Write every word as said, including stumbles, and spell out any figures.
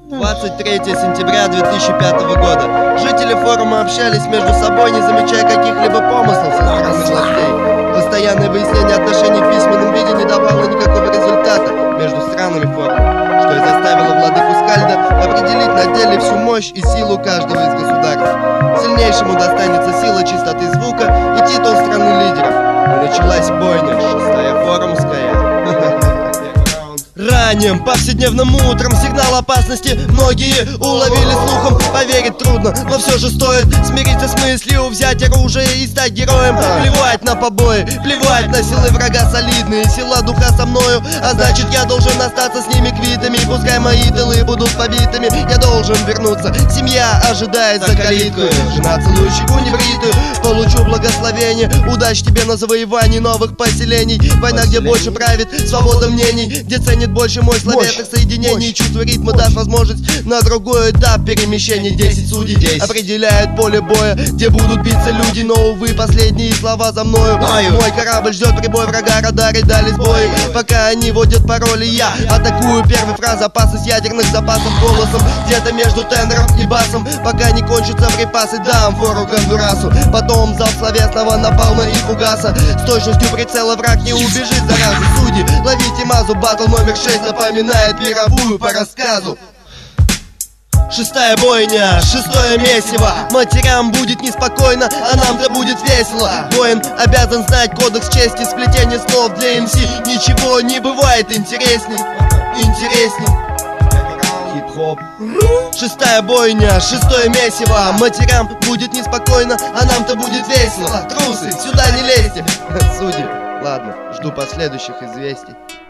двадцать третьего сентября две тысячи пятого года. Жители форума общались между собой, не замечая каких-либо помыслов со стороны властей. Постоянное выяснение отношений в письменном виде не давало никакого результата между странами форума, что и заставило владыку Скальда определить на деле всю мощь и силу каждого из государств. Сильнейшему достанется сила чистоты звука и титул страны лидеров. И началась бойня, шестая форумская. Ранним повседневным утром сигнал опасности многие уловили слухом. Поверить трудно, но все же стоит смириться с мыслью, взять оружие и стать героем. Плевать на побои, плевать на силы врага солидные, сила духа со мною, а значит я должен остаться с ними квитами. Пускай мои тылы будут побитыми, я должен вернуться. Семья ожидает за калиткой, жена целует щеку небритую. Получу благословение, удачи тебе на завоевании новых поселений. Война, где больше правит свобода мнений, где ценит больше мой словесных соединений. Чувство ритма даст возможность на другой этап перемещения. Десять судей десять определяет поле боя, где будут биться люди. Но, увы, последние слова за мною. Мой корабль ждет прибой врага, радары дали сбой. Пока они водят пароли, я атакую. Первый фраз, запасы с ядерных запасов голосом где-то между тенором и басом. Пока не кончатся припасы, дам фору Гондурасу. Потом зал словесного напалма и фугаса. С точностью прицела враг не убежит, зараза. Судьи, ловите мазу, батл номер шесть напоминает мировую по рассказу. Шестая бойня, шестое месиво. Матерям будет неспокойно, а нам-то будет весело. Воин обязан знать кодекс чести, сплетение слов для эм си. Ничего не бывает интересней, интересней. Хип-хоп. Шестая бойня, шестое месиво. Матерям будет неспокойно, а нам-то будет весело. Трусы, сюда не лезьте. Судьи, ладно, жду последующих известий.